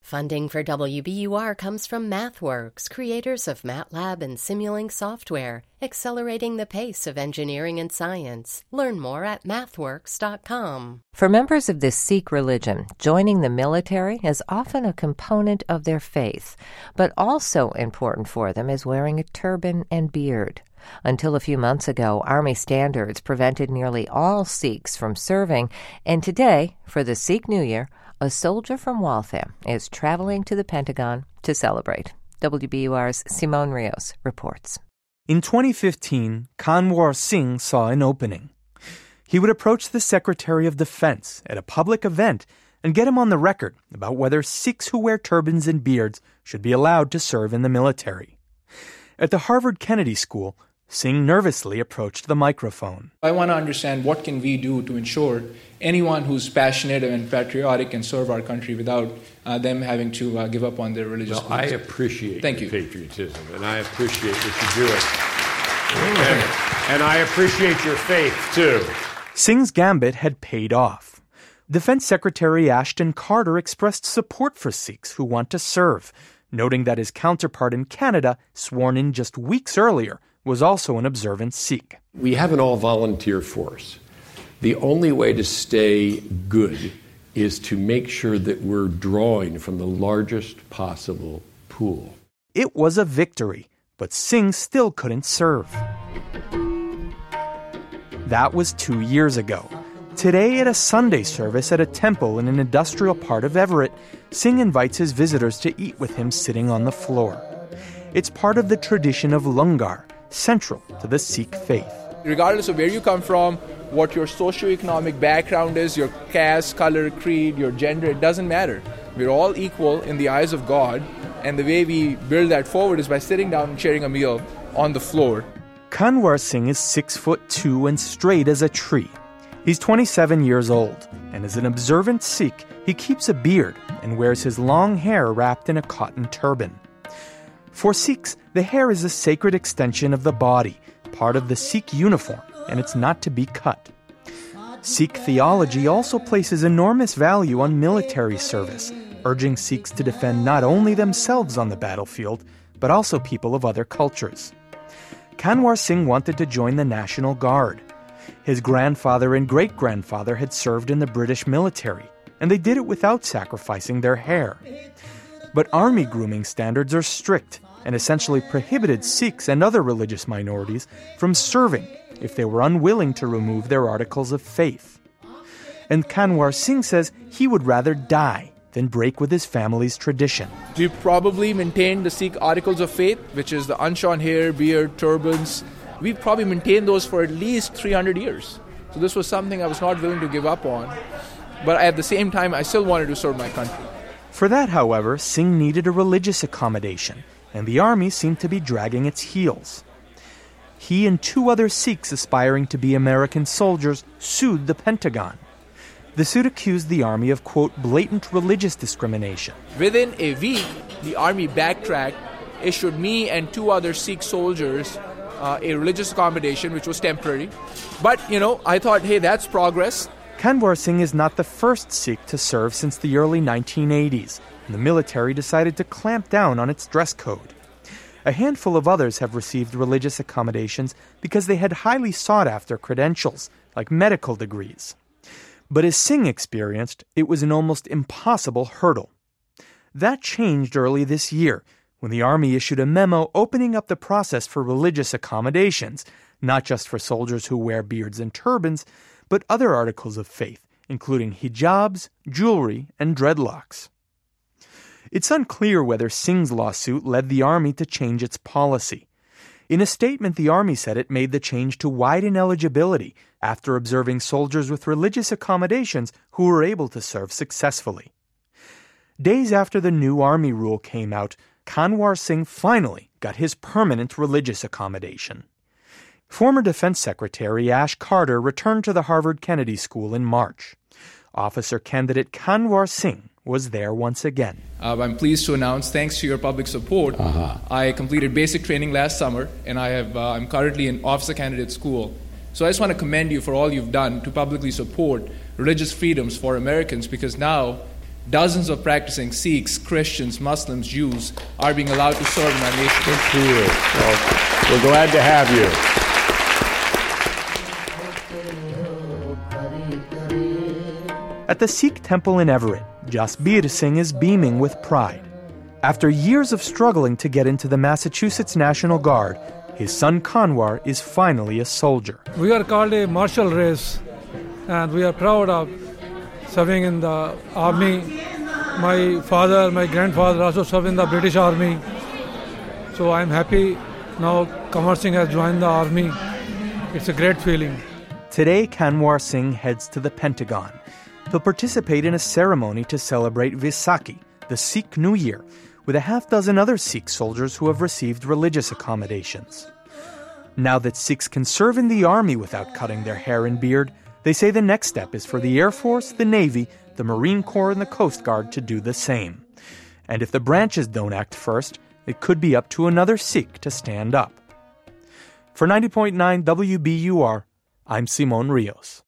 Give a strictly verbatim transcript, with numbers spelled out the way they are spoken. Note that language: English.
Funding for W B U R comes from MathWorks, creators of MATLAB and Simulink software, accelerating the pace of engineering and science. Learn more at mathworks dot com. For members of the Sikh religion, joining the military is often a component of their faith, but also important for them is wearing a turban and beard. Until a few months ago, Army standards prevented nearly all Sikhs from serving, and today, for the Sikh New Year, a soldier from Waltham is traveling to the Pentagon to celebrate. W B U R's Simone Rios reports. In twenty fifteen, Kanwar Singh saw an opening. He would approach the Secretary of Defense at a public event and get him on the record about whether Sikhs who wear turbans and beards should be allowed to serve in the military. At the Harvard Kennedy School, Singh nervously approached the microphone. I want to understand what can we do to ensure anyone who's passionate and patriotic can serve our country without uh, them having to uh, give up on their religious well, beliefs. I appreciate Thank your you. patriotism, and I appreciate that you do it. And, and I appreciate your faith, too. Singh's gambit had paid off. Defense Secretary Ashton Carter expressed support for Sikhs who want to serve, noting that his counterpart in Canada, sworn in just weeks earlier, was also an observant Sikh. We have an all-volunteer force. The only way to stay good is to make sure that we're drawing from the largest possible pool. It was a victory, but Singh still couldn't serve. That was two years ago. Today, at a Sunday service at a temple in an industrial part of Everett, Singh invites his visitors to eat with him sitting on the floor. It's part of the tradition of Langar, central to the Sikh faith. Regardless of where you come from, what your socioeconomic background is, your caste, color, creed, your gender, it doesn't matter. We're all equal in the eyes of God, and the way we build that forward is by sitting down and sharing a meal on the floor. Kanwar Singh is six foot two and straight as a tree. He's twenty-seven years old, and as an observant Sikh, he keeps a beard and wears his long hair wrapped in a cotton turban. For Sikhs, the hair is a sacred extension of the body, part of the Sikh uniform, and it's not to be cut. Sikh theology also places enormous value on military service, urging Sikhs to defend not only themselves on the battlefield, but also people of other cultures. Kanwar Singh wanted to join the National Guard. His grandfather and great-grandfather had served in the British military, and they did it without sacrificing their hair. But army grooming standards are strict and essentially prohibited Sikhs and other religious minorities from serving if they were unwilling to remove their articles of faith. And Kanwar Singh says he would rather die than break with his family's tradition. We probably maintained the Sikh articles of faith, which is the unshorn hair, beard, turbans. We probably maintained those for at least three hundred years. So this was something I was not willing to give up on. But at the same time, I still wanted to serve my country. For that, however, Singh needed a religious accommodation, and the army seemed to be dragging its heels. He and two other Sikhs aspiring to be American soldiers sued the Pentagon. The suit accused the army of, quote, blatant religious discrimination. Within a week, the army backtracked, issued me and two other Sikh soldiers uh, a religious accommodation, which was temporary. But, you know, I thought, hey, that's progress. Kanwar Singh is not the first Sikh to serve since the early nineteen eighties, and the military decided to clamp down on its dress code. A handful of others have received religious accommodations because they had highly sought-after credentials, like medical degrees. But as Singh experienced, it was an almost impossible hurdle. That changed early this year, when the Army issued a memo opening up the process for religious accommodations, not just for soldiers who wear beards and turbans, but other articles of faith, including hijabs, jewelry, and dreadlocks. It's unclear whether Singh's lawsuit led the Army to change its policy. In a statement, the Army said it made the change to widen eligibility after observing soldiers with religious accommodations who were able to serve successfully. Days after the new Army rule came out, Kanwar Singh finally got his permanent religious accommodation. Former Defense Secretary Ash Carter returned to the Harvard Kennedy School in March. Officer candidate Kanwar Singh was there once again. Uh, I'm pleased to announce, thanks to your public support, uh-huh. I completed basic training last summer, and I have, uh, I'm currently in officer candidate school. So I just want to commend you for all you've done to publicly support religious freedoms for Americans, because now dozens of practicing Sikhs, Christians, Muslims, Jews are being allowed to serve in our nation. Good to you. Well, we're glad to have you. At the Sikh temple in Everett, Jasbir Singh is beaming with pride. After years of struggling to get into the Massachusetts National Guard, his son Kanwar is finally a soldier. We are called a martial race, and we are proud of serving in the army. My father, my grandfather also served in the British Army. So I'm happy now Kanwar Singh has joined the army. It's a great feeling. Today, Kanwar Singh heads to the Pentagon. He'll participate in a ceremony to celebrate Vaisakhi, the Sikh New Year, with a half dozen other Sikh soldiers who have received religious accommodations. Now that Sikhs can serve in the army without cutting their hair and beard, they say the next step is for the Air Force, the Navy, the Marine Corps, and the Coast Guard to do the same. And if the branches don't act first, it could be up to another Sikh to stand up. For ninety point nine W B U R, I'm Simon Rios.